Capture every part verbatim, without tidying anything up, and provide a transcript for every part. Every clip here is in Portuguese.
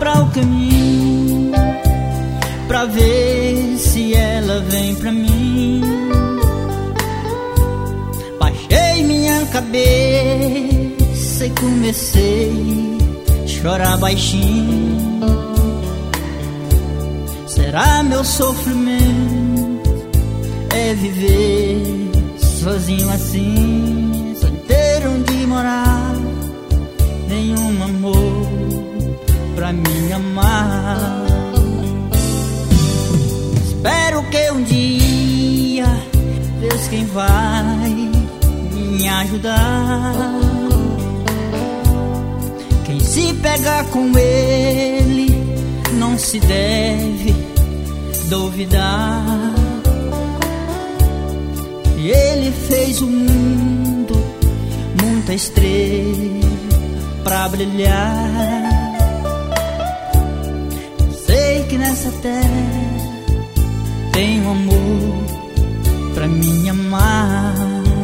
pra o caminho, pra ver se ela vem pra mim. Baixei minha cabeça e comecei a chorar baixinho. Será meu sofrimento é viver sozinho assim, sem ter onde morar, nenhum amor pra me amar. Espero que um dia Deus quem vai me ajudar. Quem se pegar com ele não se deve duvidar. Ele fez o mundo, muita estrela pra brilhar. Sei que nessa terra tem um amor pra me amar.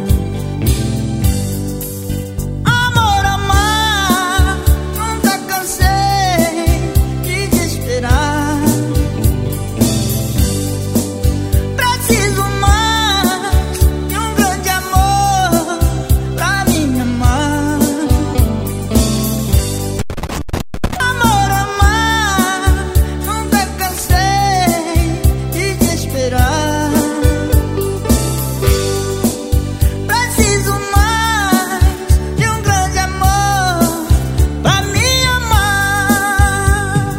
Amor, amar, nunca cansei de te esperar. Preciso mais de um grande amor pra me amar. Amor, amar, nunca cansei de te esperar. Preciso mais de um grande amor pra me amar.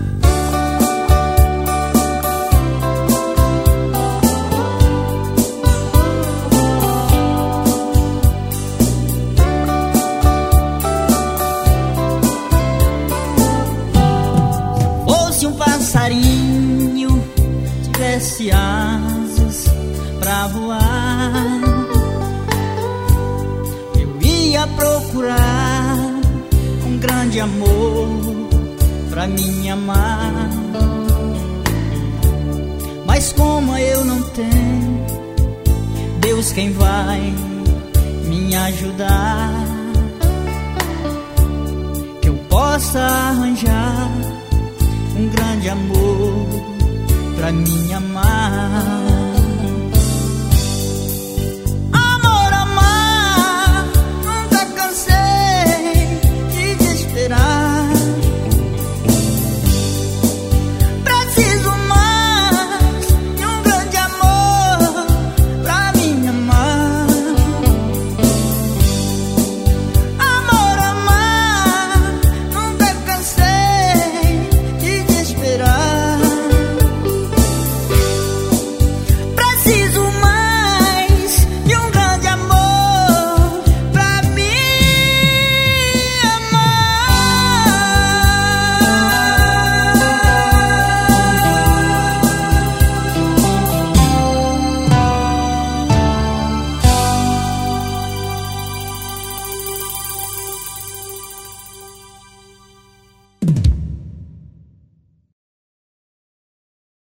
Fosse um passarinho, tivesse asas pra voar, eu ia procurar um grande amor pra me amar. Mas como eu não tenho, Deus quem vai me ajudar. Que eu possa arranjar um grande amor pra me amar.